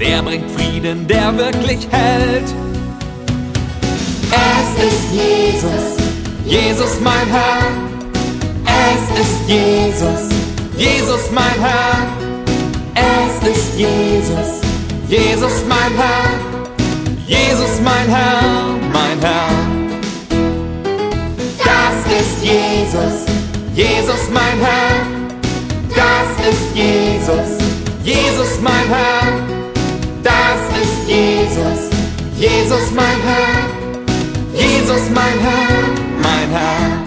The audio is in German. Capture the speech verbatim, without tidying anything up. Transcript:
der bringt Frieden, der wirklich hält. Es ist Jesus, Jesus mein Herr, es ist Jesus, Jesus mein Herr, es ist Jesus, Jesus mein Herr, Jesus mein Herr, mein Herr. das ist Jesus, Jesus mein Herr, das ist Jesus, Jesus mein Herr, das ist Jesus, Jesus mein Herr, Jesus mein Herr, mein Herr.